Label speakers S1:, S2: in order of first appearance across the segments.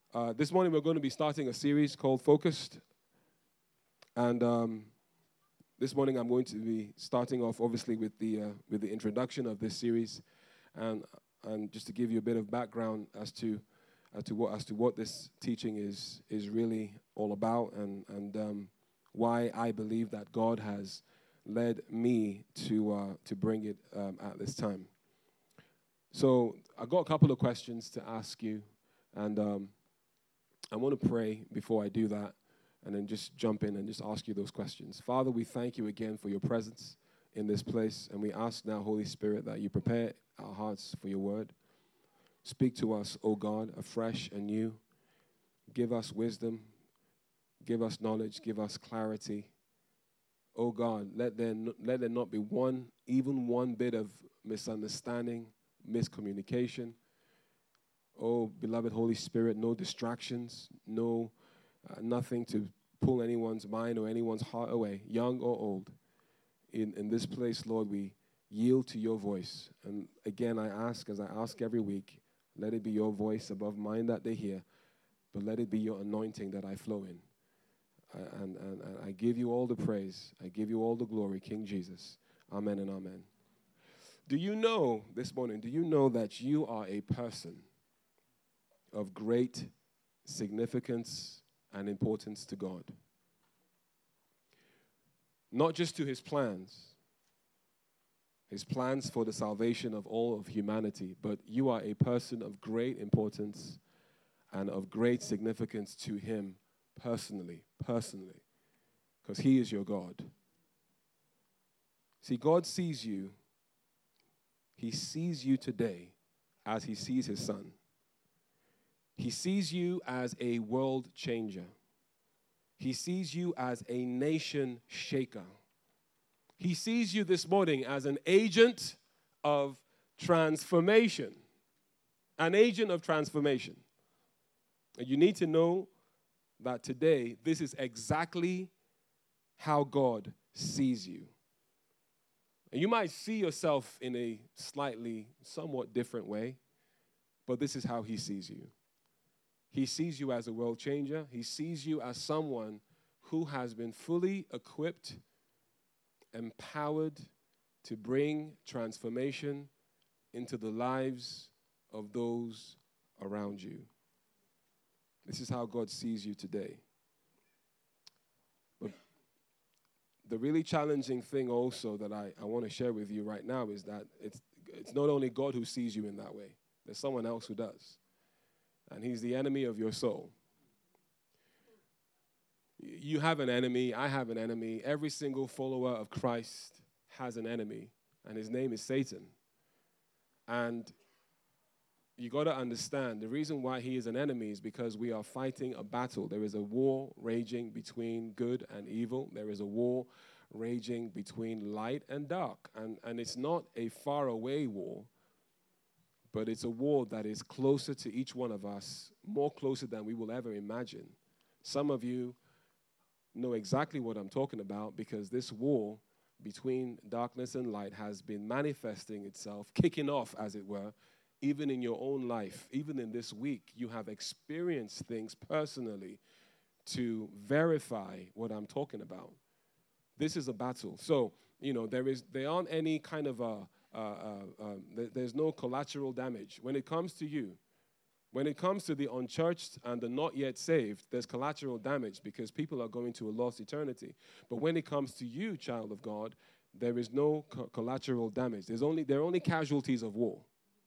S1: This morning we're going to be starting a series called Focused. And this morning I'm going to be starting off, obviously, with the introduction of this series, and just to give you a bit of background as to what this teaching is really all about, and why I believe that God has led me to bring it at this time. So I've got a couple of questions to ask you, and I want to pray before I do that, and then just jump in and just ask you those questions. Father, we thank you again for your presence in this place, and we ask now, Holy Spirit, that you prepare our hearts for your word. Speak to us, O God, afresh and new. Give us wisdom, give us knowledge, give us clarity. O God, let there not be even one bit of misunderstanding, miscommunication. Oh, beloved Holy Spirit, no distractions, nothing to pull anyone's mind or anyone's heart away, young or old. In this place, Lord, we yield to your voice. And again, I ask, as I ask every week, let it be your voice above mine that they hear, but let it be your anointing that I flow in. And I give you all the praise. I give you all the glory, King Jesus. Amen and amen. Do you know that you are a person of great significance and importance to God? Not just to his plans for the salvation of all of humanity, but you are a person of great importance and of great significance to him personally, because he is your God. See, God sees you. He sees you today as he sees his son. He sees you as a world changer. He sees you as a nation shaker. He sees you this morning as an agent of transformation. An agent of transformation. And you need to know that today, this is exactly how God sees you. And you might see yourself in a somewhat different way, but this is how he sees you. He sees you as a world changer. He sees you as someone who has been fully equipped, empowered to bring transformation into the lives of those around you. This is how God sees you today. But the really challenging thing also that I want to share with you right now is that it's not only God who sees you in that way. There's someone else who does. And he's the enemy of your soul. You have an enemy. I have an enemy. Every single follower of Christ has an enemy, and his name is Satan. And you got to understand, the reason why he is an enemy is because we are fighting a battle. There is a war raging between good and evil. There is a war raging between light and dark. And it's not a faraway war, but it's a war that is closer to each one of us, more closer than we will ever imagine. Some of you know exactly what I'm talking about, because this war between darkness and light has been manifesting itself, kicking off, as it were, even in your own life. Even in this week, you have experienced things personally to verify what I'm talking about. This is a battle. So, there aren't any kind of there's no collateral damage. When it comes to you, when it comes to the unchurched and the not yet saved, there's collateral damage because people are going to a lost eternity. But when it comes to you, child of God, there is no collateral damage. There are only casualties of war.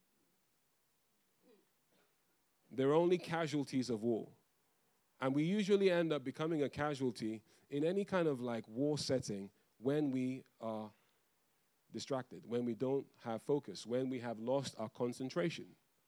S1: There are only casualties of war. And we usually end up becoming a casualty in any kind of war setting when we are distracted, when we don't have focus, when we have lost our concentration.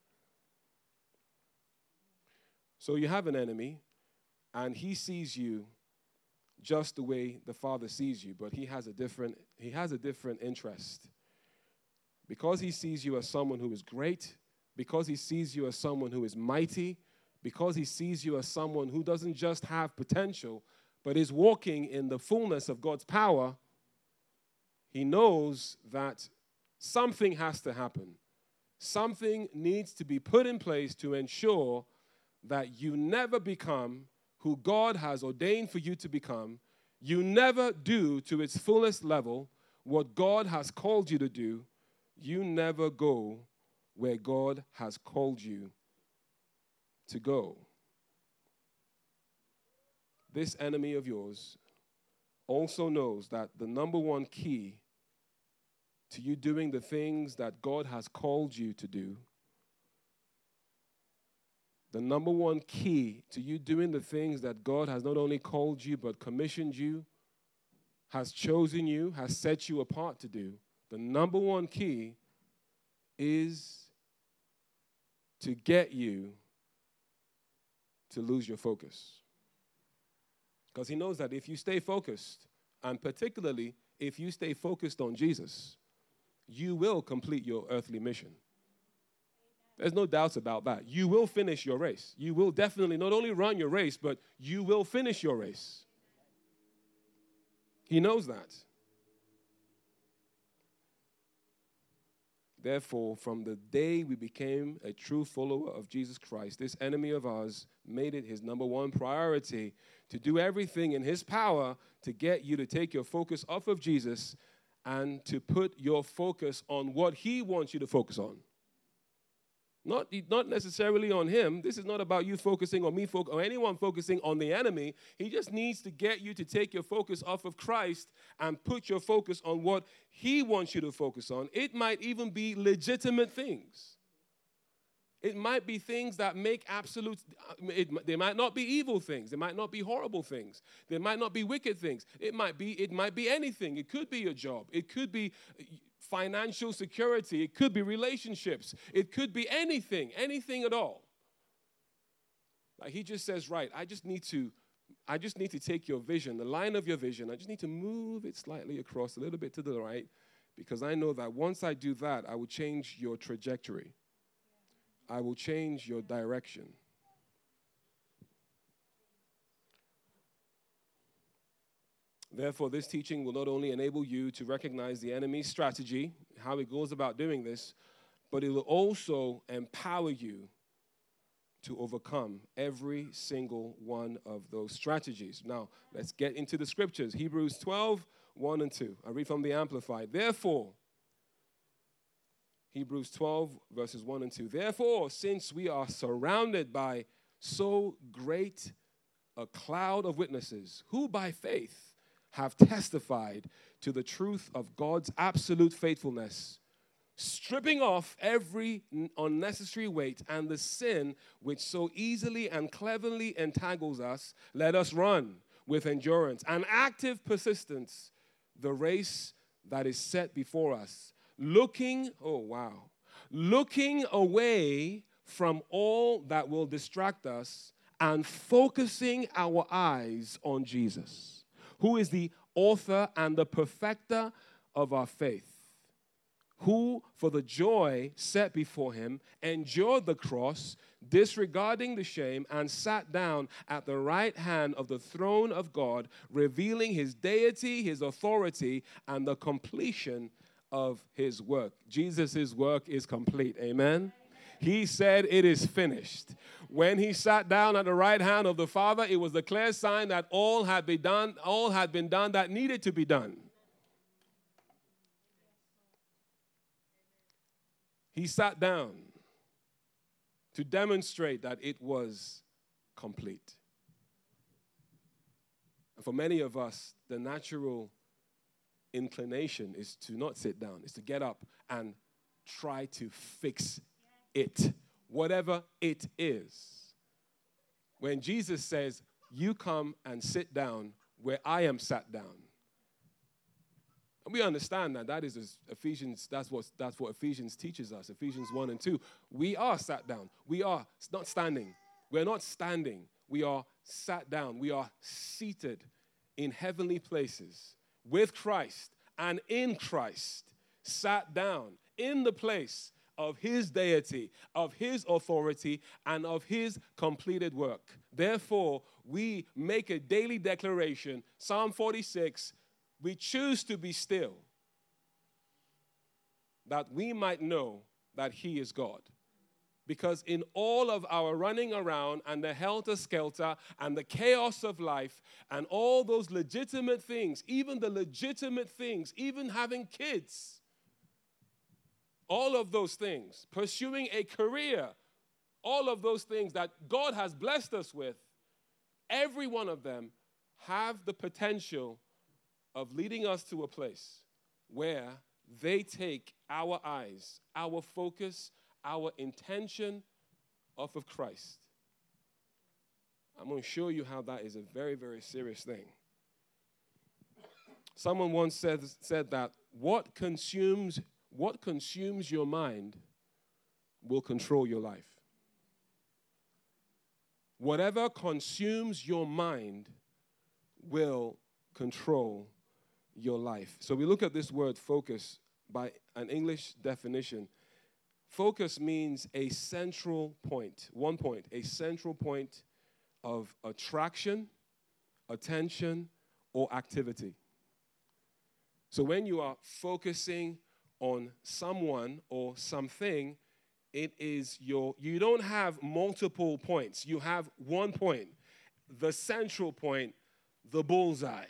S1: So you have an enemy, and he sees you just the way the Father sees you, but he has a different interest. Because he sees you as someone who is great, because he sees you as someone who is mighty, because he sees you as someone who doesn't just have potential, but is walking in the fullness of God's power, he knows that something has to happen. Something needs to be put in place to ensure that you never become who God has ordained for you to become. You never do to its fullest level what God has called you to do. You never go where God has called you to go. This enemy of yours also knows that the number one key to you doing the things that God has called you to do, the number one key to you doing the things that God has not only called you but commissioned you, has chosen you, has set you apart to do, the number one key is to get you to lose your focus. Because he knows that if you stay focused, and particularly if you stay focused on Jesus, you will complete your earthly mission. There's no doubts about that. You will finish your race. You will definitely not only run your race, but you will finish your race. He knows that. Therefore, from the day we became a true follower of Jesus Christ, this enemy of ours made it his number one priority to do everything in his power to get you to take your focus off of Jesus and to put your focus on what he wants you to focus on. Not necessarily on him. This is not about you focusing on me or anyone focusing on the enemy. He just needs to get you to take your focus off of Christ and put your focus on what he wants you to focus on. It might even be legitimate things. It might be things that make absolute, they might not be evil things. They might not be horrible things. They might not be wicked things. It might be anything. It could be your job. It could be financial security. It could be relationships. It could be anything at all. Like he just says, right, I just need to take your vision, the line of your vision. I just need to move it slightly across a little bit to the right, because I know that once I do that, I will change your trajectory. I will change your direction. Therefore, this teaching will not only enable you to recognize the enemy's strategy, how he goes about doing this, but it will also empower you to overcome every single one of those strategies. Now, let's get into the scriptures. Hebrews 12, 1 and 2. I read from the Amplified. Therefore, Hebrews 12, verses 1 and 2. Therefore, since we are surrounded by so great a cloud of witnesses, who by faith have testified to the truth of God's absolute faithfulness, stripping off every unnecessary weight and the sin which so easily and cleverly entangles us, let us run with endurance and active persistence the race that is set before us, looking away from all that will distract us and focusing our eyes on Jesus, who is the author and the perfecter of our faith, who, for the joy set before him, endured the cross, disregarding the shame, and sat down at the right hand of the throne of God, revealing his deity, his authority, and the completion of his work. Jesus' work is complete. Amen? He said, it is finished. When he sat down at the right hand of the Father, it was the clear sign that all had been done that needed to be done. He sat down to demonstrate that it was complete. And for many of us, the natural inclination is to not sit down, is to get up and try to fix it, whatever it is. When Jesus says, you come and sit down where I am sat down. And we understand that is Ephesians, that's what Ephesians teaches us, Ephesians 1 and 2. We are sat down. We are not standing. We're not standing. We are sat down. We are seated in heavenly places with Christ and in Christ, sat down in the place of his deity, of his authority, and of his completed work. Therefore, we make a daily declaration, Psalm 46, we choose to be still, that we might know that he is God. Because in all of our running around and the helter-skelter and the chaos of life and all those legitimate things, even the legitimate things, even having kids, all of those things, pursuing a career, all of those things that God has blessed us with, every one of them have the potential of leading us to a place where they take our eyes, our focus, our intention off of Christ. I'm going to show you how that is a very, very serious thing. Someone once said that what consumes your mind will control your life. Whatever consumes your mind will control your life. So we look at this word focus by an English definition. Focus means a central point, one point, a central point of attraction, attention, or activity. So when you are focusing on someone or something, you don't have multiple points. You have one point, the central point, the bullseye.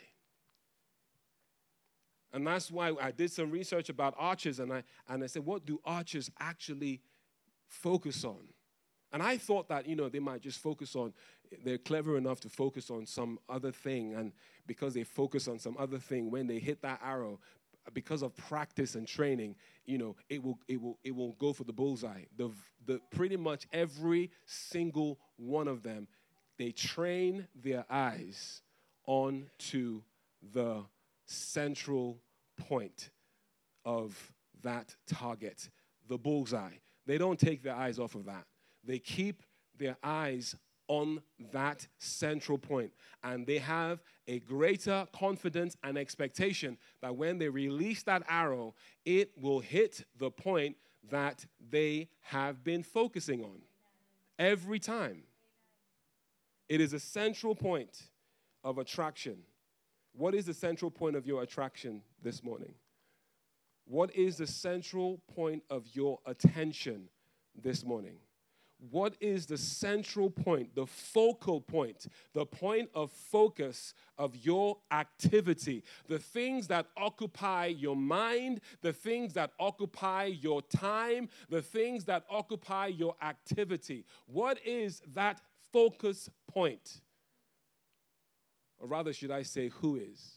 S1: And that's why I did some research about archers, and I said, what do archers actually focus on? And I thought that, they might just they're clever enough to focus on some other thing, and because they focus on some other thing, when they hit that arrow, because of practice and training, it will go for the bullseye. Pretty much every single one of them, they train their eyes onto the central point of that target, the bullseye. They don't take their eyes off of that. They keep their eyes on that central point, and they have a greater confidence and expectation that when they release that arrow, it will hit the point that they have been focusing on every time. It is a central point of attraction. What is the central point of your attraction this morning? What is the central point of your attention this morning? What is the central point, the focal point, the point of focus of your activity? The things that occupy your mind, the things that occupy your time, the things that occupy your activity. What is that focus point? Or rather, should I say, who is?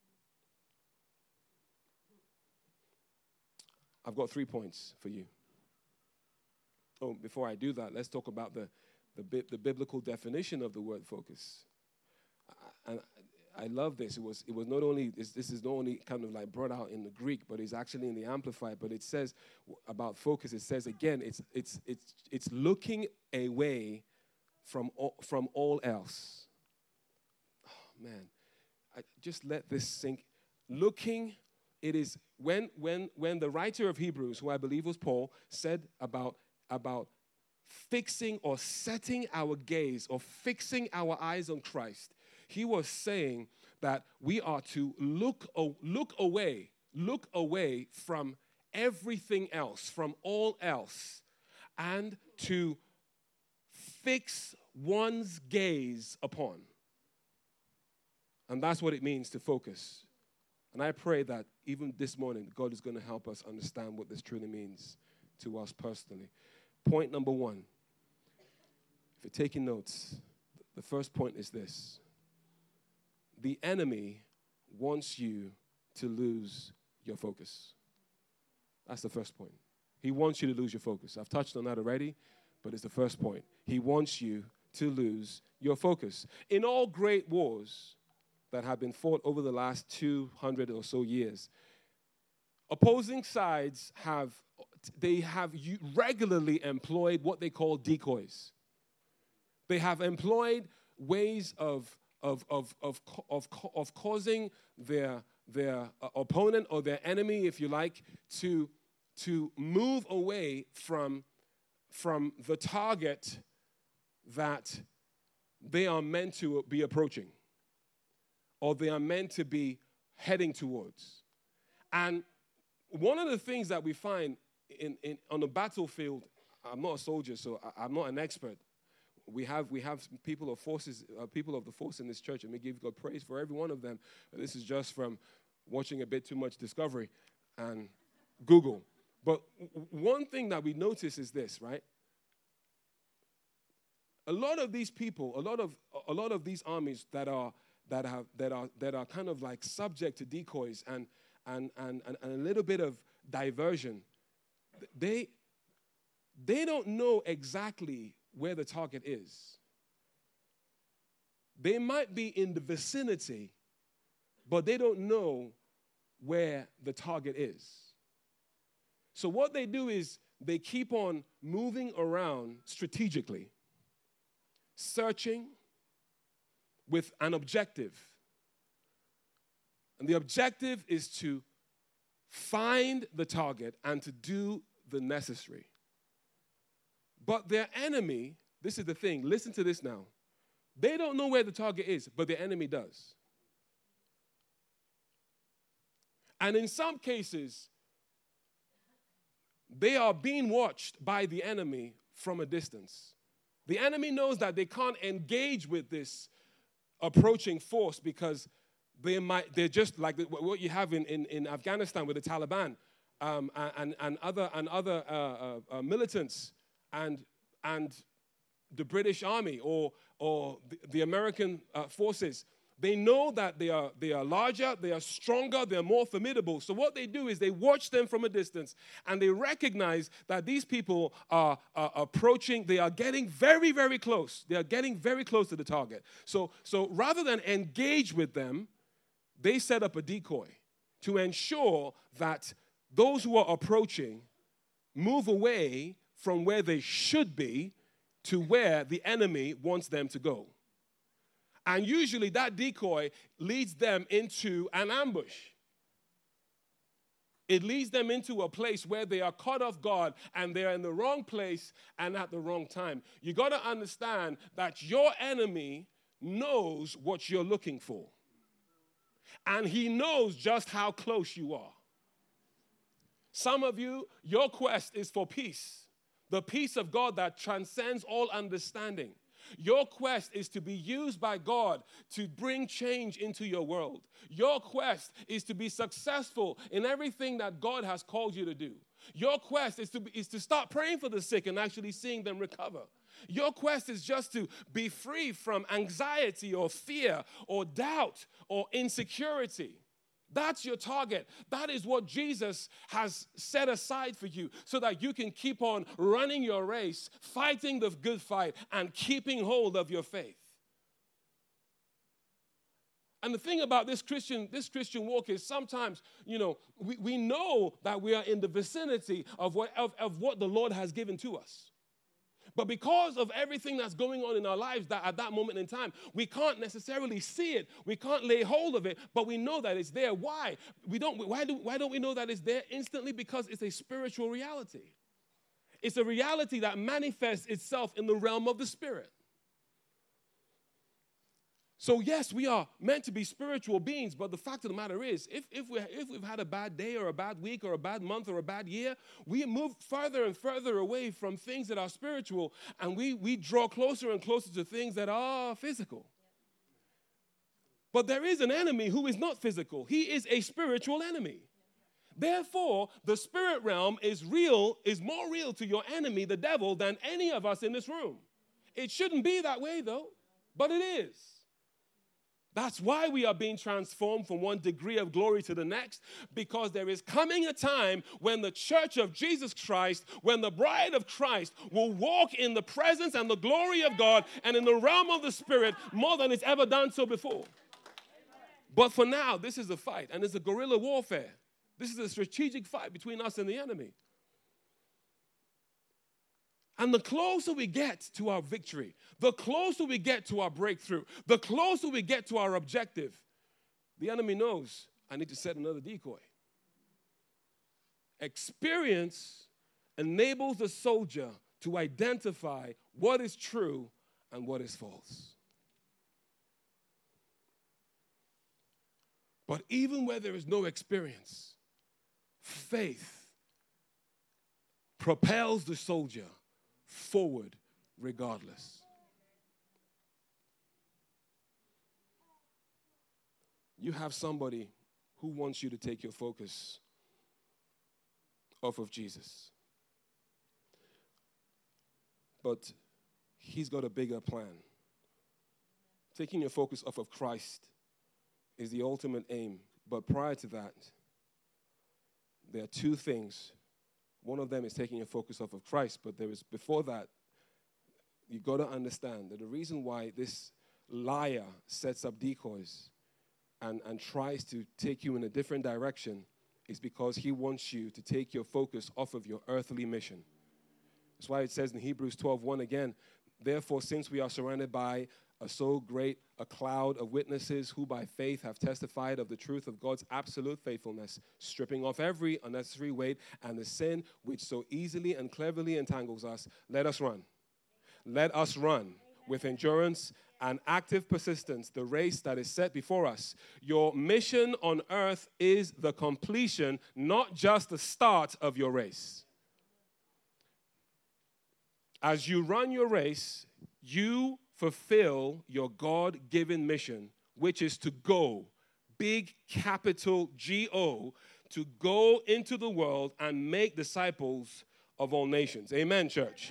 S1: I've got 3 points for you. Oh, before I do that, let's talk about the biblical definition of the word focus. And I love this. It was not only this is not only kind of like brought out in the Greek, but it's actually in the Amplified. But it says about focus. It says again, it's looking away from all else. Oh man, just let this sink. Looking. It is when the writer of Hebrews, who I believe was Paul, said about fixing or setting our gaze or fixing our eyes on Christ, he was saying that we are to look away from everything else, from all else, and to fix one's gaze upon. And that's what it means to focus. And I pray that even this morning, God is going to help us understand what this truly means to us personally. Point number 1. If you're taking notes, the first point is this. The enemy wants you to lose your focus. That's the first point. He wants you to lose your focus. I've touched on that already, but it's the first point. He wants you to lose your focus. In all great wars that have been fought over the last 200 or so years, opposing sides have regularly employed what they call decoys. They have employed ways of causing their opponent or their enemy, if you like, to move away from the target that they are meant to be approaching, or they are meant to be heading towards. And one of the things that we find on the battlefield, I'm not a soldier, so I'm not an expert. We have people of forces, people of the force in this church, and we give God praise for every one of them. This is just from watching a bit too much Discovery and Google. But one thing that we notice is this, right? A lot of these people, a lot of these armies that are kind of like subject to decoys and a little bit of diversion, they don't know exactly where the target is. They might be in the vicinity, but they don't know where the target is. So what they do is they keep on moving around strategically, searching with an objective. And the objective is to find the target and to do the necessary. But their enemy, this is the thing, listen to this now. They don't know where the target is, but their enemy does. And in some cases, they are being watched by the enemy from a distance. The enemy knows that they can't engage with this approaching force because they're just like what you have in Afghanistan with the Taliban and other militants and the British Army or the American forces. They know that they are larger, they are stronger, they're more formidable. So what they do is they watch them from a distance and they recognize that these people are approaching, they are getting very, very close. They are getting very close to the target. So rather than engage with them, they set up a decoy to ensure that those who are approaching move away from where they should be to where the enemy wants them to go. And usually that decoy leads them into an ambush. It leads them into a place where they are caught off guard and they're in the wrong place and at the wrong time. You got to understand that your enemy knows what you're looking for. And he knows just how close you are. Some of you, your quest is for peace. The peace of God that transcends all understanding. Your quest is to be used by God to bring change into your world. Your quest is to be successful in everything that God has called you to do. Your quest is to start praying for the sick and actually seeing them recover. Your quest is just to be free from anxiety or fear or doubt or insecurity. That's your target. That is what Jesus has set aside for you so that you can keep on running your race, fighting the good fight, and keeping hold of your faith. And the thing about this Christian walk is sometimes, we know that we are in the vicinity of what the Lord has given to us. But because of everything that's going on in our lives that at that moment in time, we can't necessarily see it. We can't lay hold of it, but we know that it's there. Why? Why don't we know that it's there instantly? Because it's a spiritual reality. It's a reality that manifests itself in the realm of the spirit. So yes, we are meant to be spiritual beings, but the fact of the matter is, if we've had a bad day or a bad week or a bad month or a bad year, we move further and further away from things that are spiritual, and we draw closer and closer to things that are physical. But there is an enemy who is not physical. He is a spiritual enemy. Therefore, the spirit realm is more real to your enemy, the devil, than any of us in this room. It shouldn't be that way, though, but it is. That's why we are being transformed from one degree of glory to the next, because there is coming a time when the church of Jesus Christ, when the bride of Christ will walk in the presence and the glory of God and in the realm of the Spirit more than it's ever done so before. But for now, this is a fight, and it's a guerrilla warfare. This is a strategic fight between us and the enemy. And the closer we get to our victory, the closer we get to our breakthrough, the closer we get to our objective, the enemy knows I need to set another decoy. Experience enables the soldier to identify what is true and what is false. But even where there is no experience, faith propels the soldier forward regardless. You have somebody who wants you to take your focus off of Jesus. But he's got a bigger plan. Taking your focus off of Christ is the ultimate aim. But prior to that, there are two things. One of them is taking your focus off of Christ, but before that, you've got to understand that the reason why this liar sets up decoys and tries to take you in a different direction is because he wants you to take your focus off of your earthly mission. That's why it says in Hebrews 12:1 again, therefore, since we are surrounded by so great a cloud of witnesses who by faith have testified of the truth of God's absolute faithfulness, stripping off every unnecessary weight and the sin which so easily and cleverly entangles us, let us run. Let us run with endurance and active persistence the race that is set before us. Your mission on earth is the completion, not just the start of your race. As you run your race, you fulfill your God-given mission, which is to go, big capital G-O, to go into the world and make disciples of all nations. Amen, church.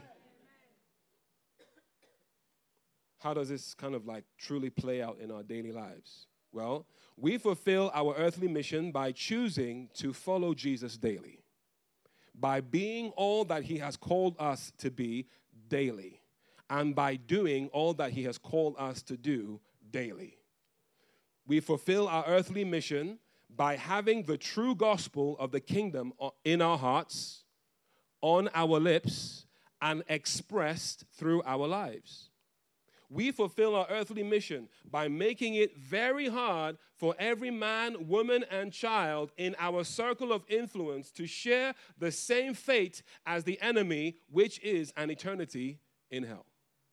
S1: How does this kind of like truly play out in our daily lives? Well, we fulfill our earthly mission by choosing to follow Jesus daily, by being all that he has called us to be daily, and by doing all that he has called us to do daily. We fulfill our earthly mission by having the true gospel of the kingdom in our hearts, on our lips, and expressed through our lives. We fulfill our earthly mission by making it very hard for every man, woman, and child in our circle of influence to share the same fate as the enemy, which is an eternity in hell.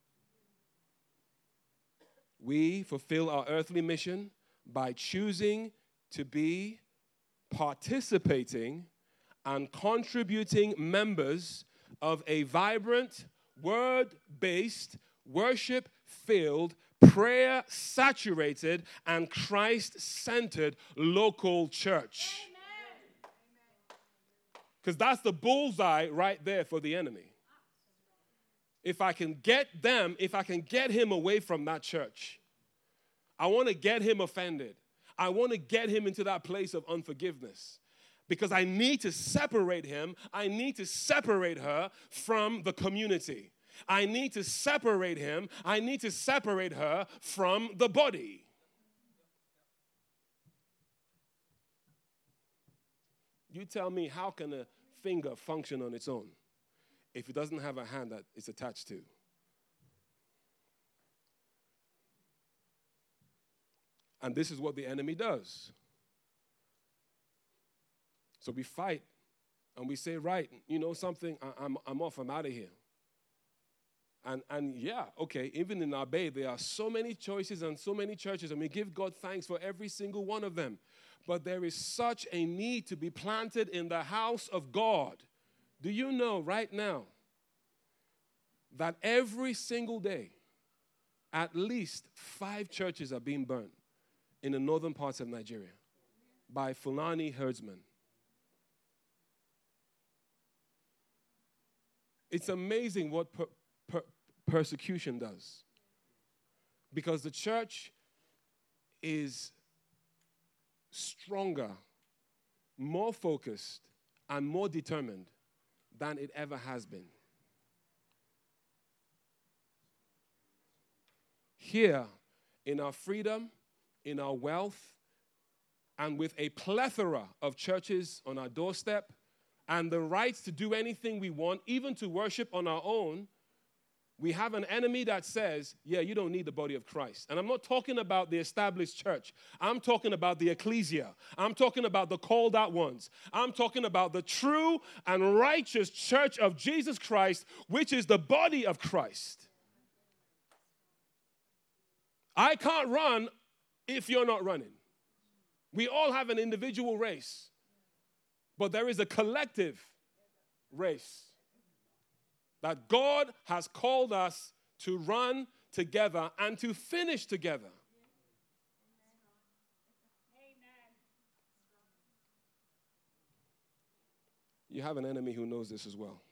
S1: We fulfill our earthly mission by choosing to be participating and contributing members of a vibrant, word-based, worship-filled, prayer-saturated, and Christ-centered local church. Because that's the bullseye right there for the enemy. If I can get him away from that church, I want to get him offended. I want to get him into that place of unforgiveness. Because I need to separate him. I need to separate her from the community. I need to separate him. I need to separate her from the body. You tell me, how can a finger function on its own if it doesn't have a hand that it's attached to? And this is what the enemy does. So we fight and we say, right, you know something, I'm off, I'm out of here. And yeah, okay, even in our Bay, there are so many choices and so many churches, and we give God thanks for every single one of them. But there is such a need to be planted in the house of God. Do you know right now that every single day, at least 5 churches are being burned in the northern parts of Nigeria by Fulani herdsmen? It's amazing what persecution does. Because the church is stronger, more focused, and more determined than it ever has been. Here, in our freedom, in our wealth, and with a plethora of churches on our doorstep, and the rights to do anything we want, even to worship on our own, we have an enemy that says, yeah, you don't need the body of Christ. And I'm not talking about the established church. I'm talking about the ecclesia. I'm talking about the called out ones. I'm talking about the true and righteous church of Jesus Christ, which is the body of Christ. I can't run if you're not running. We all have an individual race, but there is a collective race. That God has called us to run together and to finish together. You have an enemy who knows this as well.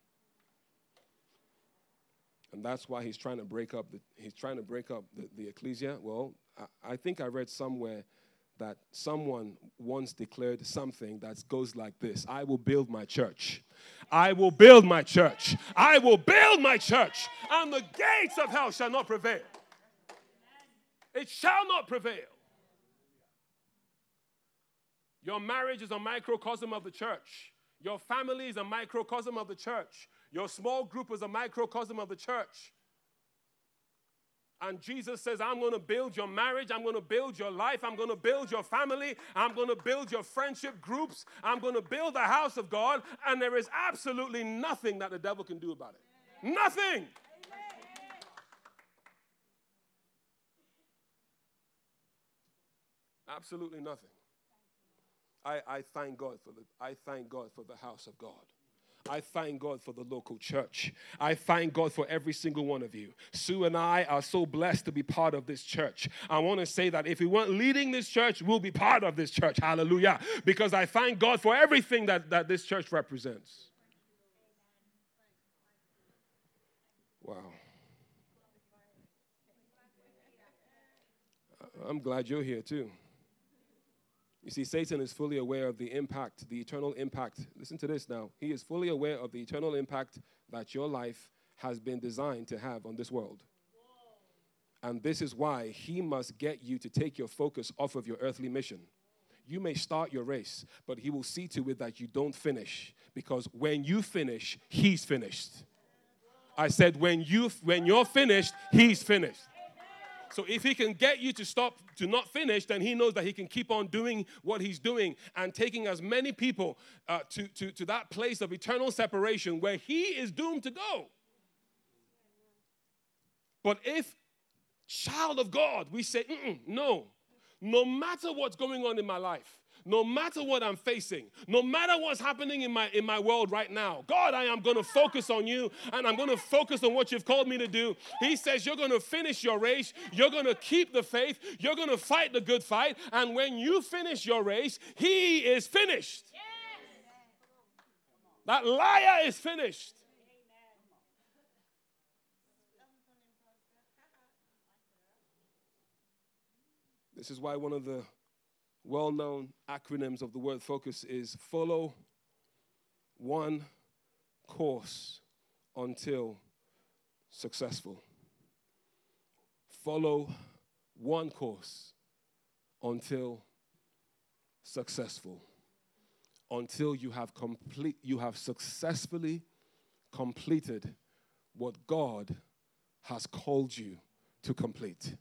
S1: And that's why he's trying to break up the ecclesia. Well, I think I read somewhere that someone once declared something that goes like this: I will build my church. I will build my church. I will build my church. And the gates of hell shall not prevail. It shall not prevail. Your marriage is a microcosm of the church. Your family is a microcosm of the church. Your small group is a microcosm of the church. And Jesus says, I'm going to build your marriage. I'm going to build your life. I'm going to build your family. I'm going to build your friendship groups. I'm going to build the house of God. And there is absolutely nothing that the devil can do about it. Nothing. Absolutely nothing. I thank God for the house of God. I thank God for the local church. I thank God for every single one of you. Sue and I are so blessed to be part of this church. I want to say that if we weren't leading this church, we'll be part of this church. Hallelujah. Because I thank God for everything that this church represents. Wow. I'm glad you're here too. You see, Satan is fully aware of the impact, the eternal impact. Listen to this now. He is fully aware of the eternal impact that your life has been designed to have on this world. And this is why he must get you to take your focus off of your earthly mission. You may start your race, but he will see to it that you don't finish. Because when you finish, he's finished. I said, when you're finished, he's finished. So if he can get you to not finish, then he knows that he can keep on doing what he's doing and taking as many people to that place of eternal separation where he is doomed to go. But if, child of God, we say, no matter what's going on in my life, no matter what I'm facing, no matter what's happening in my world right now, God, I am going to focus on you, and I'm going to focus on what you've called me to do. He says you're going to finish your race, you're going to keep the faith, you're going to fight the good fight, and when you finish your race, he is finished. Yes. That liar is finished. This is why one of the well-known acronyms of the word focus is follow one course until successful. Follow one course until successful. Until you have successfully completed what God has called you to complete.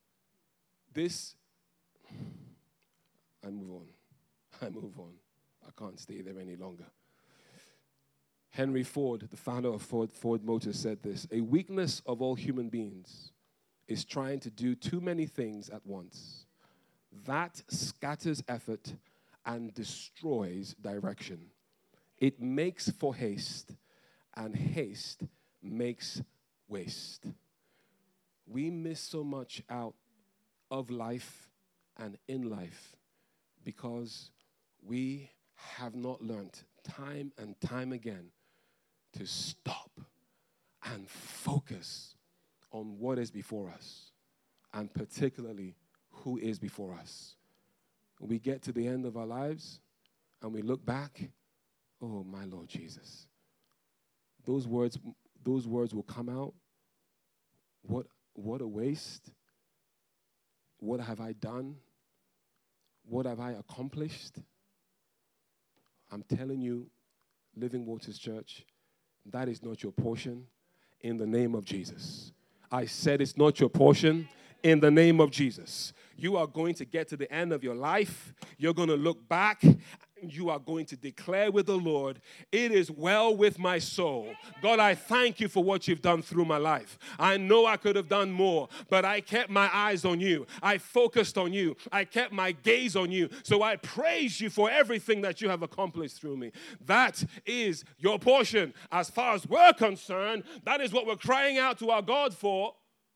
S1: I move on. I can't stay there any longer. Henry Ford, the founder of Ford Motors, said this: a weakness of all human beings is trying to do too many things at once. That scatters effort and destroys direction. It makes for haste, and haste makes waste. We miss so much out of life and in life because we have not learned time and time again to stop and focus on what is before us, and particularly who is before us. When we get to the end of our lives and we look back, oh my Lord Jesus, those words will come out. What a waste. What have I done? What have I accomplished? I'm telling you, Living Waters Church, that is not your portion in the name of Jesus. I said it's not your portion in the name of Jesus. You are going to get to the end of your life. You're going to look back. you are going to declare with the Lord, it is well with my soul. God, I thank you for what you've done through my life. I know I could have done more, but I kept my eyes on you. I focused on you. I kept my gaze on you. So I praise you for everything that you have accomplished through me. That is your portion. As far as we're concerned, that is what we're crying out to our God for.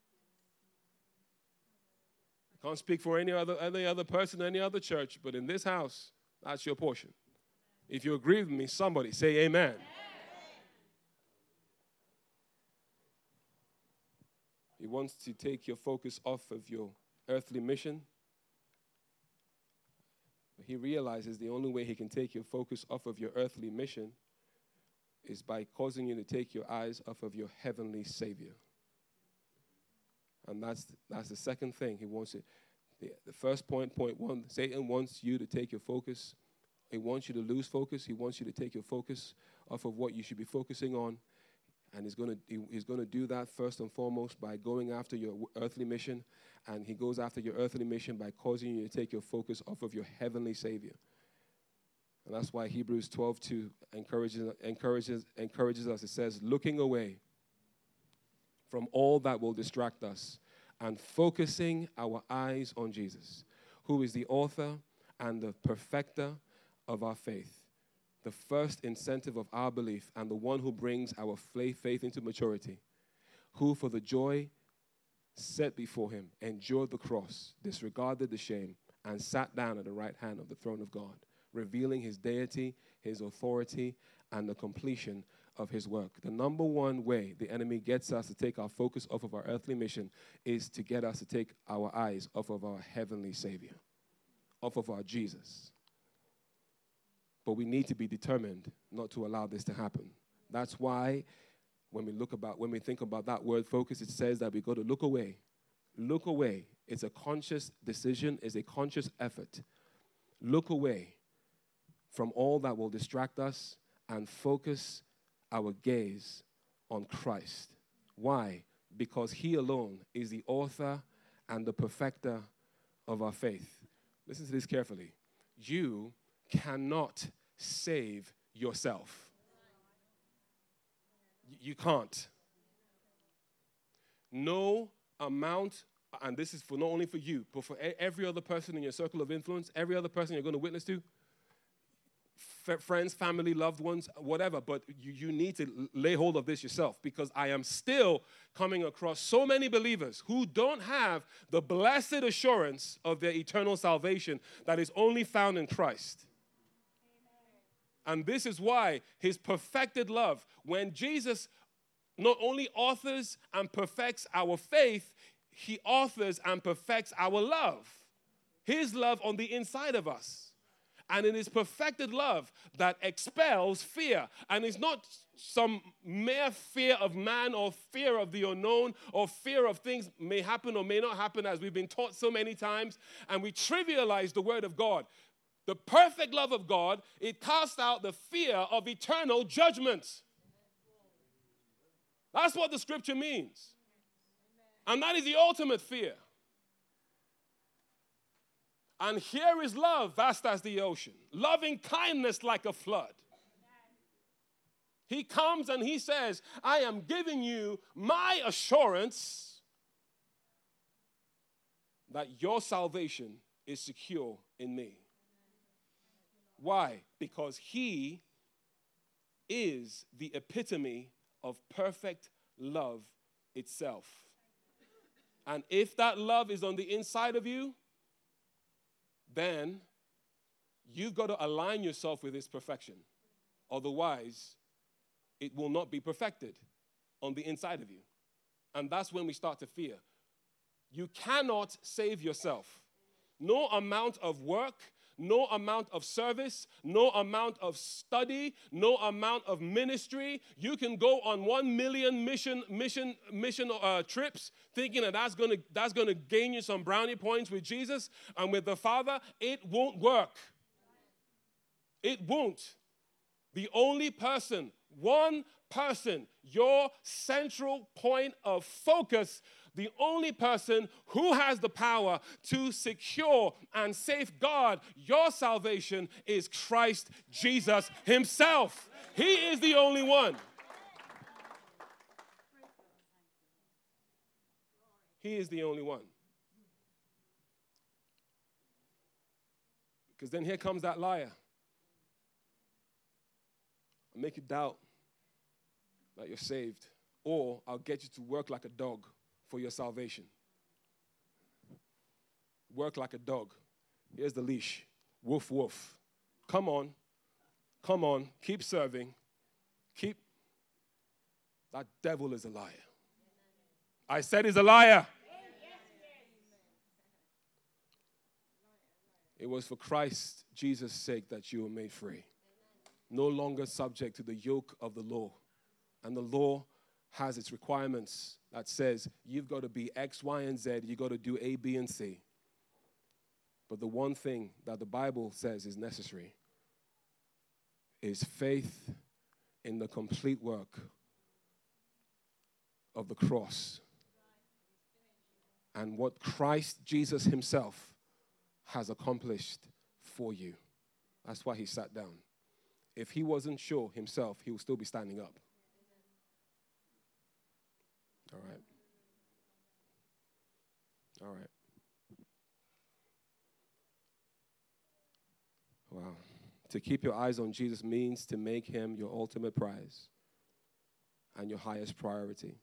S1: I can't speak for any other person, any other church, but in this house, that's your portion. If you agree with me, somebody say amen. Amen. He wants to take your focus off of your earthly mission. He realizes the only way he can take your focus off of your earthly mission is by causing you to take your eyes off of your heavenly Savior. And that's the second thing he wants it. The first point one, Satan wants you to take your focus. He wants you to lose focus. He wants you to take your focus off of what you should be focusing on. And he's going to do that first and foremost by going after your earthly mission. And he goes after your earthly mission by causing you to take your focus off of your heavenly Savior. And that's why Hebrews 12:2 encourages us. It says, looking away from all that will distract us and focusing our eyes on Jesus, who is the author and the perfecter of our faith, the first incentive of our belief, and the one who brings our faith into maturity, who for the joy set before him endured the cross, disregarded the shame, and sat down at the right hand of the throne of God, revealing his deity, his authority, and the completion of his work. The number one way the enemy gets us to take our focus off of our earthly mission is to get us to take our eyes off of our heavenly Savior, off of our Jesus. But we need to be determined not to allow this to happen. That's why when we think about that word focus, it says that we got to look away. Look away. It's a conscious decision, it's a conscious effort. Look away from all that will distract us and focus our gaze on Christ. Why? Because he alone is the author and the perfecter of our faith. Listen to this carefully. You cannot save yourself. You can't. No amount, and this is for not only for you, but for every other person in your circle of influence, every other person you're going to witness to, friends, family, loved ones, whatever, but you need to lay hold of this yourself, because I am still coming across so many believers who don't have the blessed assurance of their eternal salvation that is only found in Christ. And this is why his perfected love, when Jesus not only authors and perfects our faith, he authors and perfects our love. His love on the inside of us. And it is perfected love that expels fear. And it's not some mere fear of man or fear of the unknown or fear of things may happen or may not happen, as we've been taught so many times. And we trivialize the word of God. The perfect love of God, it casts out the fear of eternal judgment. That's what the scripture means. And that is the ultimate fear. And here is love, vast as the ocean, loving kindness like a flood. He comes and he says, I am giving you my assurance that your salvation is secure in me. Why? Because he is the epitome of perfect love itself. And if that love is on the inside of you, then you've got to align yourself with his perfection. Otherwise, it will not be perfected on the inside of you. And that's when we start to fear. You cannot save yourself. No amount of work, no amount of service, no amount of study, no amount of ministry. You can go on 1 million mission trips thinking that that's gonna gain you some brownie points with Jesus and with the Father. It won't work. It won't. The only person, one person, your central point of focus The only person who has the power to secure and safeguard your salvation is Christ Jesus himself. He is the only one. He is the only one. Because then here comes that liar. I'll make you doubt that you're saved, or I'll get you to work like a dog for your salvation. Work like a dog. Here's the leash. Woof, woof. Come on. Come on. Keep serving. Keep. That devil is a liar. I said he's a liar. It was for Christ Jesus' sake that you were made free. No longer subject to the yoke of the law. And the law has its requirements that says you've got to be X, Y, and Z. You've got to do A, B, and C. But the one thing that the Bible says is necessary is faith in the complete work of the cross and what Christ Jesus himself has accomplished for you. That's why he sat down. If he wasn't sure himself, he would still be standing up. All right. All right. Wow. To keep your eyes on Jesus means to make him your ultimate prize and your highest priority.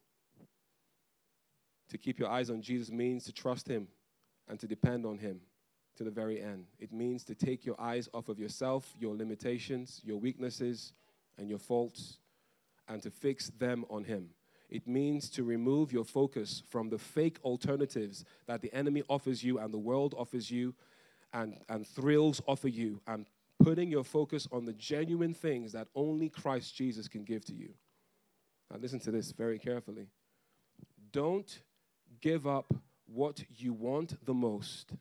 S1: To keep your eyes on Jesus means to trust him and to depend on him to the very end. It means to take your eyes off of yourself, your limitations, your weaknesses, and your faults, and to fix them on him. It means to remove your focus from the fake alternatives that the enemy offers you and the world offers you and thrills offer you, and putting your focus on the genuine things that only Christ Jesus can give to you. Now listen to this very carefully. Don't give up what you want the most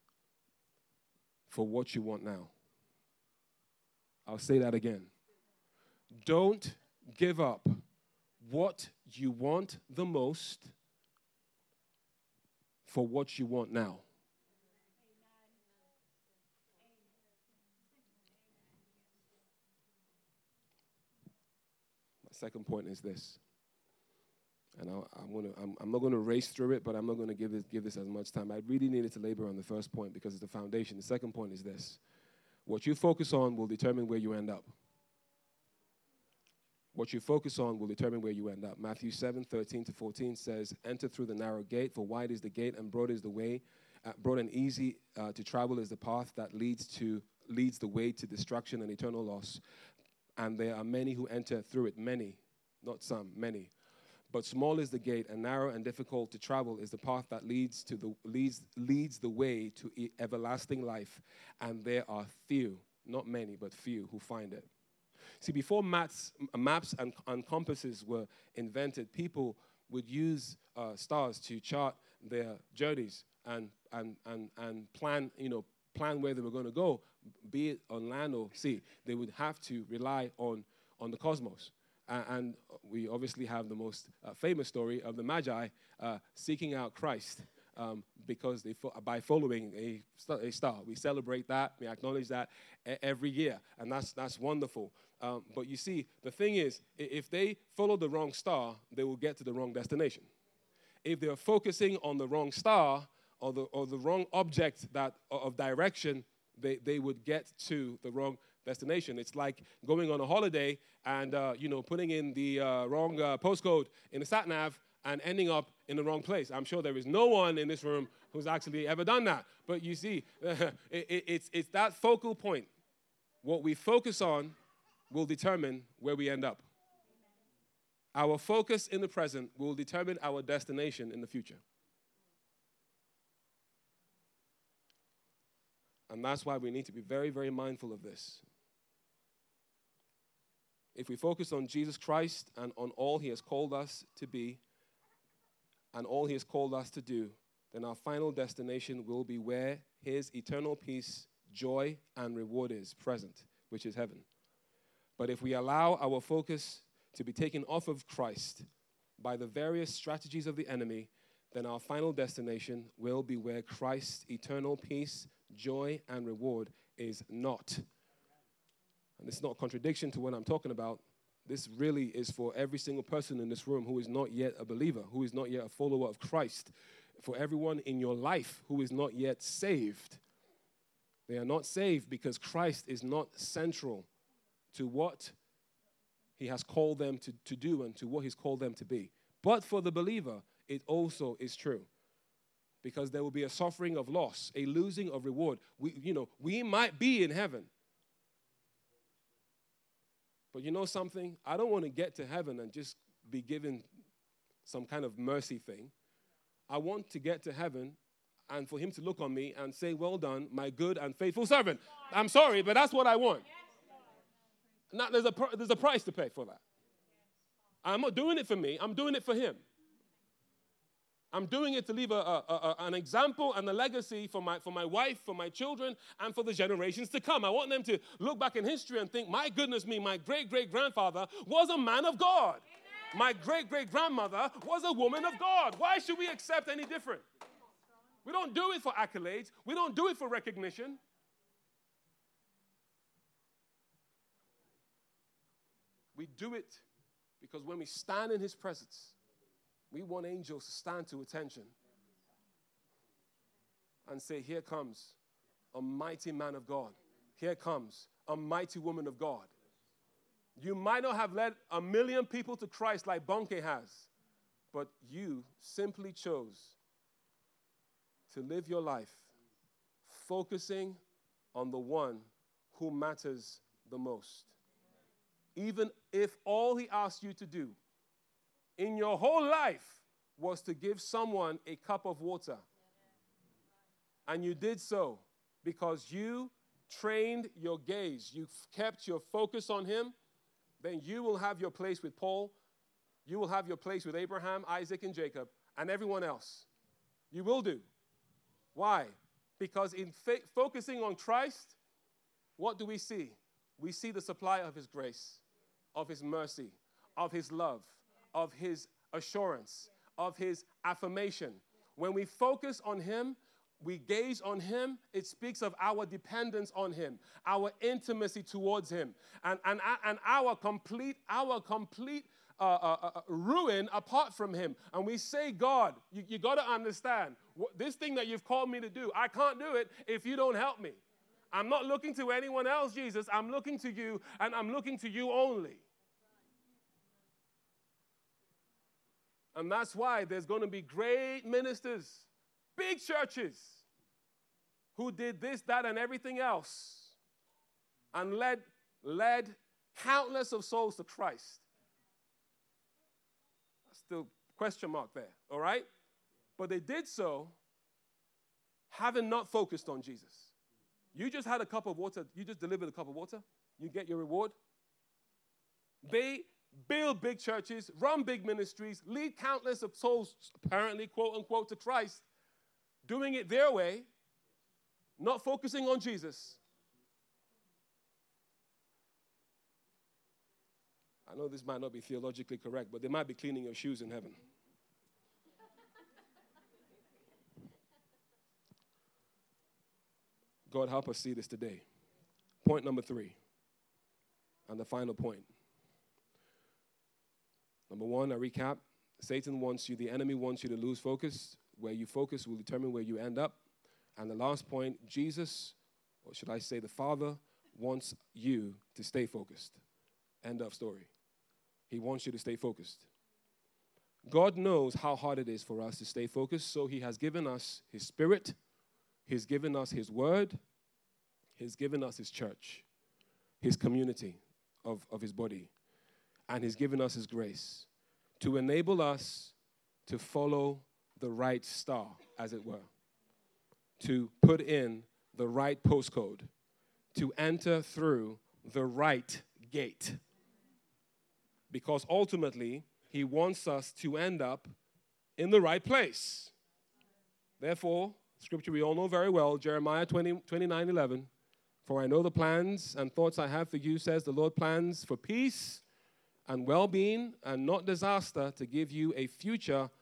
S1: for what you want now. I'll say that again. Don't give up what you want the most for what you want now. My second point is this. And I'm not going to race through it, but I'm not going to give this as much time. I really needed to labor on the first point because it's the foundation. The second point is this. What you focus on will determine where you end up. What you focus on will determine where you end up. Matthew 7:13-14 says, "Enter through the narrow gate, for wide is the gate and broad is the way. Broad and easy to travel is the path that leads the way to destruction and eternal loss. And there are many who enter through it. Many, not some, many. But small is the gate, and narrow and difficult to travel is the path that leads the way to everlasting life. And there are few, not many, but few who find it." See, before maps and compasses were invented, people would use stars to chart their journeys and plan where they were going to go, be it on land or sea. They would have to rely on the cosmos. And we obviously have the most famous story of the Magi seeking out Christ because by following a star. We celebrate that. We acknowledge that every year. And that's wonderful. But you see, the thing is, if they follow the wrong star, they will get to the wrong destination. If they're focusing on the wrong star or the wrong object of direction, they would get to the wrong destination. It's like going on a holiday and putting in the wrong postcode in the sat-nav and ending up in the wrong place. I'm sure there is no one in this room who's actually ever done that. But you see, it's that focal point. What we focus on will determine where we end up. Our focus in the present will determine our destination in the future. And that's why we need to be very, very mindful of this. If we focus on Jesus Christ and on all he has called us to be and all he has called us to do, then our final destination will be where his eternal peace, joy, and reward is present, which is heaven. But if we allow our focus to be taken off of Christ by the various strategies of the enemy, then our final destination will be where Christ's eternal peace, joy, and reward is not. And this is not a contradiction to what I'm talking about. This really is for every single person in this room who is not yet a believer, who is not yet a follower of Christ. For everyone in your life who is not yet saved. They are not saved because Christ is not central to what he has called them to do and to what he's called them to be. But for the believer, it also is true. Because there will be a suffering of loss, a losing of reward. We might be in heaven. But you know something? I don't want to get to heaven and just be given some kind of mercy thing. I want to get to heaven and for him to look on me and say, well done, my good and faithful servant. I'm sorry, but that's what I want. Now, there's a price to pay for that. I'm not doing it for me. I'm doing it for him. I'm doing it to leave an example and a legacy for my wife, for my children, and for the generations to come. I want them to look back in history and think, my goodness me, my great-great-grandfather was a man of God. Amen. My great-great-grandmother was a woman of God. Why should we accept any different? We don't do it for accolades. We don't do it for recognition. We do it because when we stand in his presence, we want angels to stand to attention and say, here comes a mighty man of God. Here comes a mighty woman of God. You might not have led 1 million people to Christ like Bonke has, but you simply chose to live your life focusing on the one who matters the most. Even if all he asked you to do in your whole life was to give someone a cup of water. And you did so because you trained your gaze. You kept your focus on him. Then you will have your place with Paul. You will have your place with Abraham, Isaac, and Jacob, and everyone else. You will do. Why? Because in focusing on Christ, what do we see? We see the supply of his grace, of his mercy, of his love, of his assurance, of his affirmation. When we focus on him, we gaze on him, it speaks of our dependence on him, our intimacy towards him, and our complete ruin apart from him. And we say, God, you got to understand, this thing that you've called me to do, I can't do it if you don't help me. I'm not looking to anyone else, Jesus. I'm looking to you, and I'm looking to you only. And that's why there's going to be great ministers, big churches, who did this, that, and everything else, and led countless of souls to Christ. Still question mark there, all right? But they did so having not focused on Jesus. You just had a cup of water. You just delivered a cup of water. You get your reward. They build big churches, run big ministries, lead countless of souls, apparently, quote unquote, to Christ, doing it their way, not focusing on Jesus. I know this might not be theologically correct, but they might be cleaning your shoes in heaven. God, help us see this today. Point number 3, and the final point. Number 1, a recap. The enemy wants you to lose focus. Where you focus will determine where you end up. And the last point, Jesus, or should I say the Father, wants you to stay focused. End of story. He wants you to stay focused. God knows how hard it is for us to stay focused, so he has given us his Spirit. He's given us his word. He's given us his church, his community of his body. And he's given us his grace to enable us to follow the right star, as it were, to put in the right postcode, to enter through the right gate. Because ultimately, he wants us to end up in the right place. Therefore, scripture we all know very well, Jeremiah 29:11. For I know the plans and thoughts I have for you, says the Lord, plans for peace and well-being and not disaster, to give you a future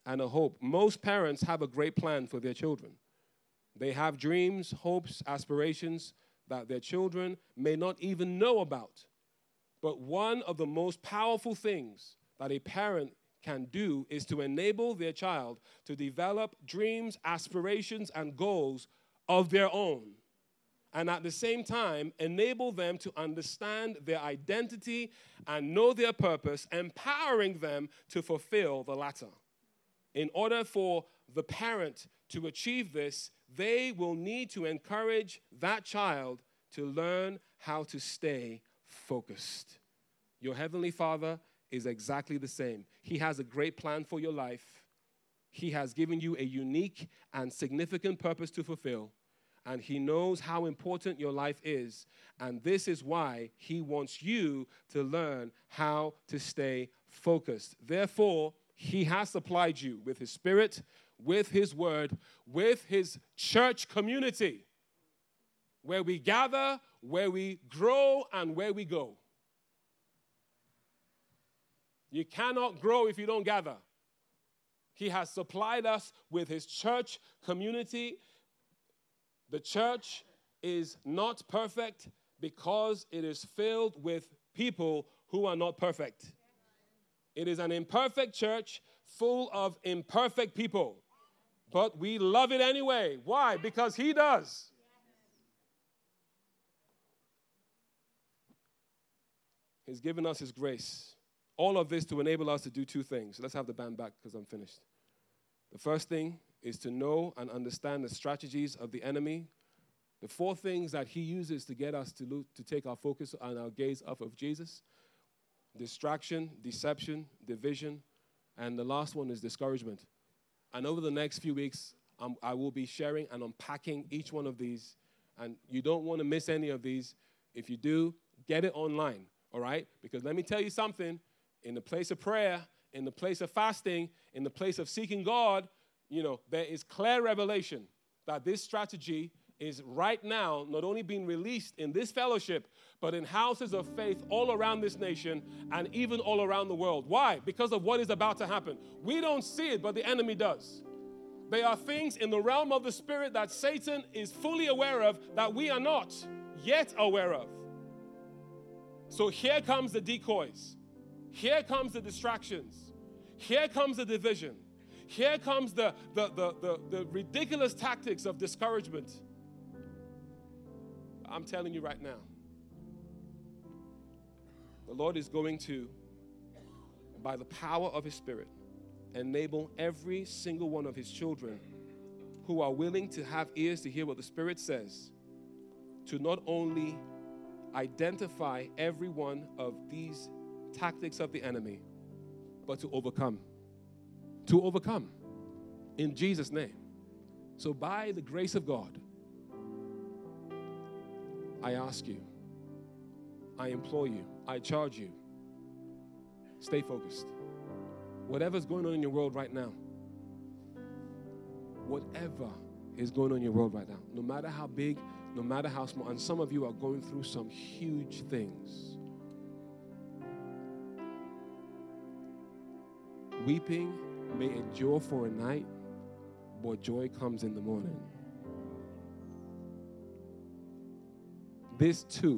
S1: and a hope. Most parents have a great plan for their children. They have dreams, hopes, aspirations that their children may not even know about. But one of the most powerful things that a parent can do is to enable their child to develop dreams, aspirations, and goals of their own. And at the same time, enable them to understand their identity and know their purpose, empowering them to fulfill the latter. In order for the parent to achieve this, they will need to encourage that child to learn how to stay focused. Your Heavenly Father is exactly the same. He has a great plan for your life. He has given you a unique and significant purpose to fulfill. And He knows how important your life is. And this is why He wants you to learn how to stay focused. Therefore, He has supplied you with His Spirit, with His Word, with His church community, where we gather, where we grow, and where we go. You cannot grow if you don't gather. He has supplied us with His church community. The church is not perfect because it is filled with people who are not perfect. It is an imperfect church full of imperfect people. But we love it anyway. Why? Because He does. He's given us His grace. All of this to enable us to do two things. Let's have the band back because I'm finished. The first thing is to know and understand the strategies of the enemy. The four things that he uses to get us to take our focus and our gaze off of Jesus. Distraction, deception, division, and the last one is discouragement. And over the next few weeks, I will be sharing and unpacking each one of these. And you don't want to miss any of these. If you do, get it online, all right? Because let me tell you something. In the place of prayer, in the place of fasting, in the place of seeking God, there is clear revelation that this strategy is right now not only being released in this fellowship, but in houses of faith all around this nation and even all around the world. Why? Because of what is about to happen. We don't see it, but the enemy does. There are things in the realm of the Spirit that Satan is fully aware of that we are not yet aware of. So here comes the decoys. Here comes the distractions. Here comes the division. Here comes the ridiculous tactics of discouragement. I'm telling you right now, the Lord is going to, by the power of His Spirit, enable every single one of His children who are willing to have ears to hear what the Spirit says, to not only identify every one of these tactics of the enemy, but to overcome. To overcome. In Jesus' name. So by the grace of God, I ask you, I implore you, I charge you, stay focused. Whatever's going on in your world right now, whatever is going on in your world right now, no matter how big, no matter how small, and some of you are going through some huge things. Weeping may endure for a night, but joy comes in the morning. This too,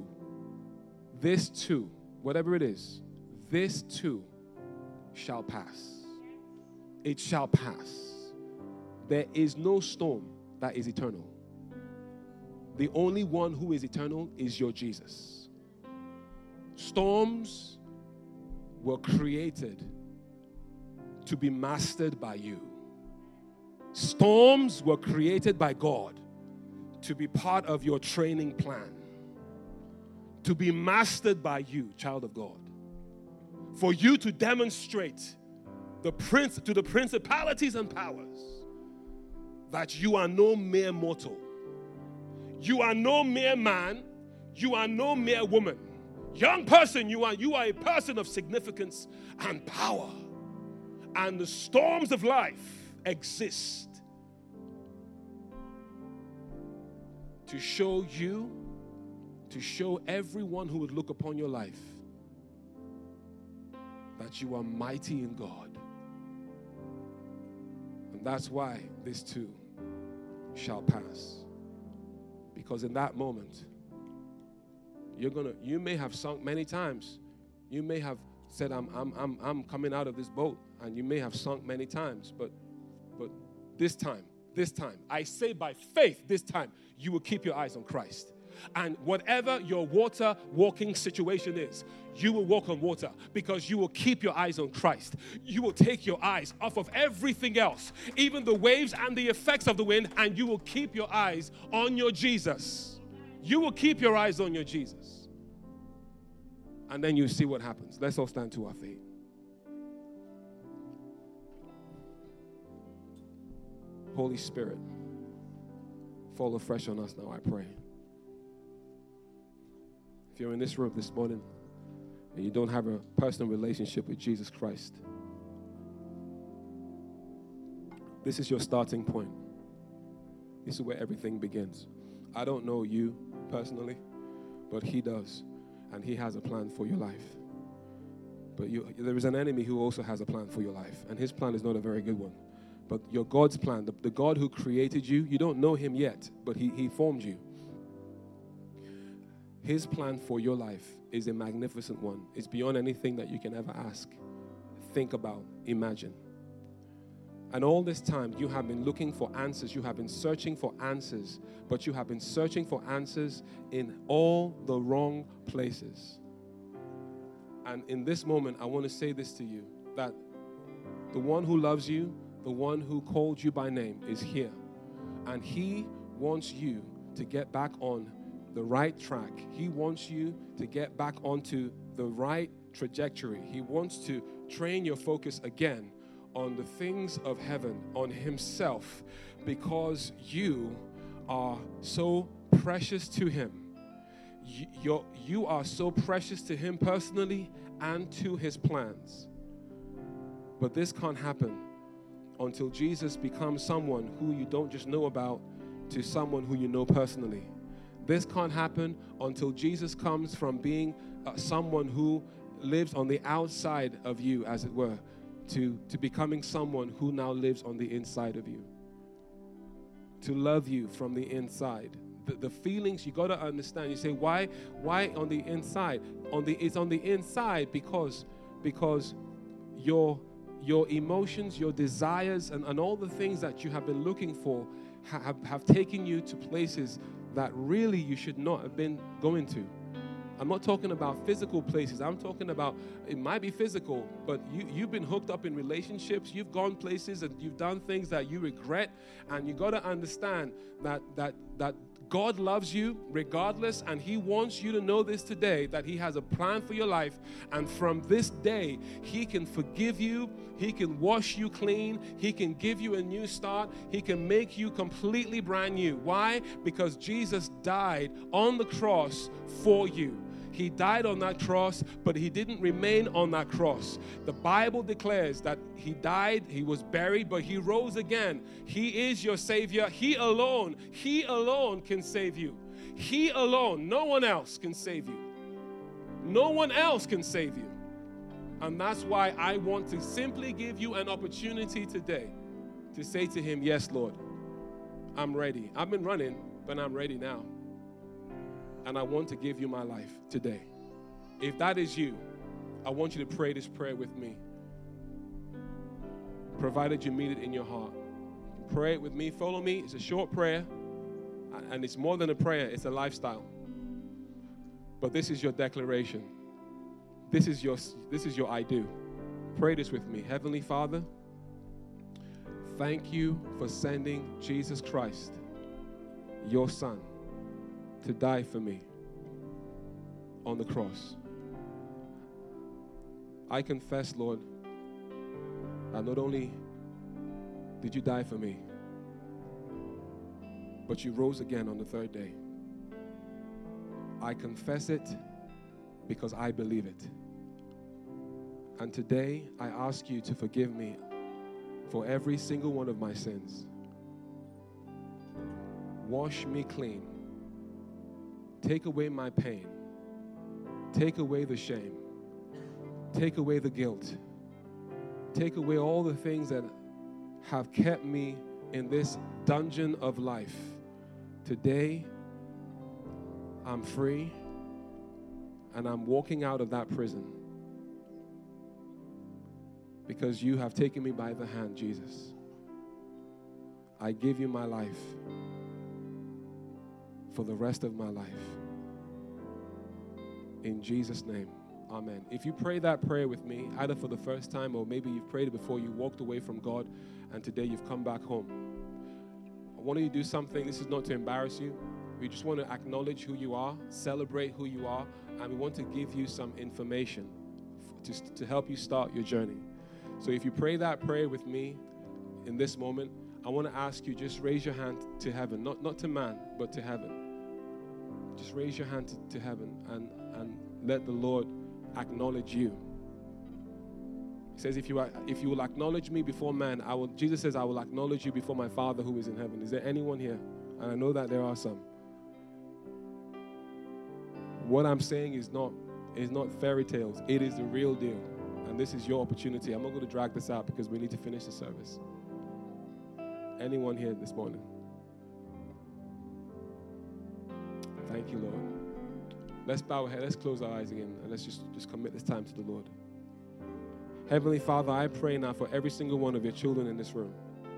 S1: whatever it is, this too shall pass. It shall pass. There is no storm that is eternal. The only one who is eternal is your Jesus. Storms were created to be mastered by you. Storms were created by God to be part of your training plan, to be mastered by you, child of God, for you to demonstrate to the principalities and powers that you are no mere mortal. You are no mere man. You are no mere woman. Young person, you are a person of significance and power. And the storms of life exist to show you, to show everyone who would look upon your life that you are mighty in God. And that's why this too shall pass. Because in that moment, you may have sunk many times. You may have said, I'm coming out of this boat, and you may have sunk many times, but this time, I say by faith, this time, you will keep your eyes on Christ. And whatever your water walking situation is, you will walk on water because you will keep your eyes on Christ. You will take your eyes off of everything else, even the waves and the effects of the wind, and you will keep your eyes on your Jesus. You will keep your eyes on your Jesus. And then you see what happens. Let's all stand to our feet. Holy Spirit, fall afresh on us now, I pray. If you're in this room this morning and you don't have a personal relationship with Jesus Christ, this is your starting point. This is where everything begins. I don't know you personally, but He does, and He has a plan for your life. But there is an enemy who also has a plan for your life, and his plan is not a very good one. But your God's plan, the God who created you, you don't know Him yet, but He formed you. His plan for your life is a magnificent one. It's beyond anything that you can ever ask, think about, imagine. And all this time, you have been looking for answers. You have been searching for answers, but you have been searching for answers in all the wrong places. And in this moment, I want to say this to you, that the one who loves you, the one who called you by name is here. And He wants you to get back on the right track. He wants you to get back onto the right trajectory. He wants to train your focus again on the things of heaven, on Himself, because you are so precious to Him. You are so precious to Him personally and to His plans. But this can't happen until Jesus becomes someone who you don't just know about to someone who you know personally. This can't happen until Jesus comes from being someone who lives on the outside of you, as it were, to becoming someone who now lives on the inside of you. To love you from the inside. The feelings, you got to understand. You say, why on the inside? It's on the inside because your emotions, your desires, and all the things that you have been looking for have taken you to places that really you should not have been going to. I'm not talking about physical places. I'm talking about, it might be physical, but you've been hooked up in relationships. You've gone places and you've done things that you regret. And you got to understand that God loves you regardless, and He wants you to know this today, that He has a plan for your life, and from this day, He can forgive you, He can wash you clean, He can give you a new start, He can make you completely brand new. Why? Because Jesus died on the cross for you. He died on that cross, but He didn't remain on that cross. The Bible declares that He died, He was buried, but He rose again. He is your Savior. He alone can save you. He alone, no one else can save you. No one else can save you. And that's why I want to simply give you an opportunity today to say to Him, yes, Lord, I'm ready. I've been running, but I'm ready now. And I want to give you my life today. If that is you, I want you to pray this prayer with me. Provided you mean it in your heart. Pray it with me. Follow me. It's a short prayer. And it's more than a prayer. It's a lifestyle. But this is your declaration. This is your I do. Pray this with me. Heavenly Father, thank you for sending Jesus Christ, your Son, to die for me on the cross. I confess, Lord, that not only did you die for me, but you rose again on the third day. I confess it because I believe it. And today, I ask you to forgive me for every single one of my sins. Wash me clean. Take away my pain. Take away the shame. Take away the guilt. Take away all the things that have kept me in this dungeon of life. Today, I'm free, and I'm walking out of that prison because you have taken me by the hand, Jesus. I give you my life for the rest of my life. In Jesus' name, amen. If you pray that prayer with me, either for the first time or maybe you've prayed it before, you walked away from God and today you've come back home, I want you to do something. This is not to embarrass you. We just want to acknowledge who you are, celebrate who you are, and we want to give you some information to help you start your journey. So if you pray that prayer with me in this moment, I want to ask you, just raise your hand to heaven, not to man, but to heaven. Just raise your hand to heaven and let the Lord acknowledge you. He says, if you will acknowledge me before man, Jesus says, I will acknowledge you before my Father who is in heaven. Is there anyone here? And I know that there are some. What I'm saying is not fairy tales. It is the real deal. And this is your opportunity. I'm not going to drag this out because we need to finish the service. Anyone here this morning? Thank you, Lord. Let's bow our head. Let's close our eyes again. And let's just commit this time to the Lord. Heavenly Father, I pray now for every single one of your children in this room.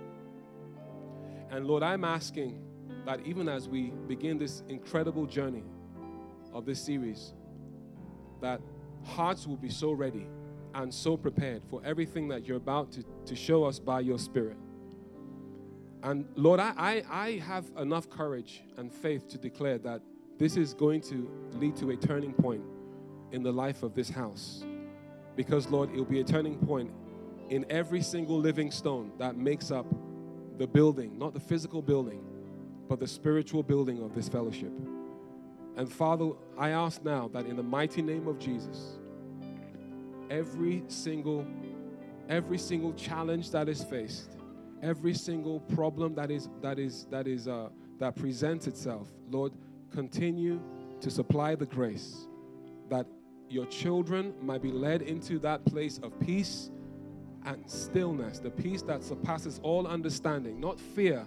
S1: And Lord, I'm asking that even as we begin this incredible journey of this series, that hearts will be so ready and so prepared for everything that you're about to show us by your Spirit. And Lord, I have enough courage and faith to declare that this is going to lead to a turning point in the life of this house. Because, Lord, it will be a turning point in every single living stone that makes up the building, not the physical building, but the spiritual building of this fellowship. And Father, I ask now that in the mighty name of Jesus, every single challenge that is faced, every single problem that presents itself, Lord, continue to supply the grace that your children might be led into that place of peace and stillness, the peace that surpasses all understanding, not fear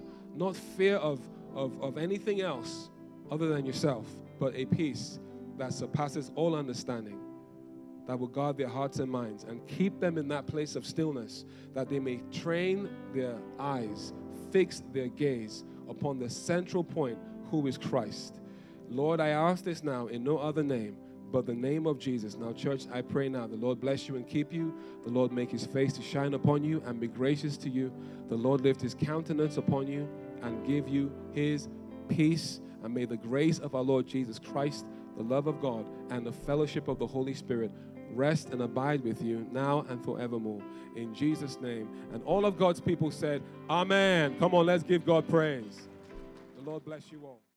S1: of anything else other than yourself, but a peace that surpasses all understanding, that will guard their hearts and minds and keep them in that place of stillness, that they may train their eyes, fix their gaze upon the central point, who is Christ. Lord, I ask this now in no other name but the name of Jesus. Now, church, I pray now, the Lord bless you and keep you. The Lord make his face to shine upon you and be gracious to you. The Lord lift his countenance upon you and give you his peace. And may the grace of our Lord Jesus Christ, the love of God, and the fellowship of the Holy Spirit rest and abide with you now and forevermore. In Jesus' name. And all of God's people said, Amen. Come on, let's give God praise. The Lord bless you all.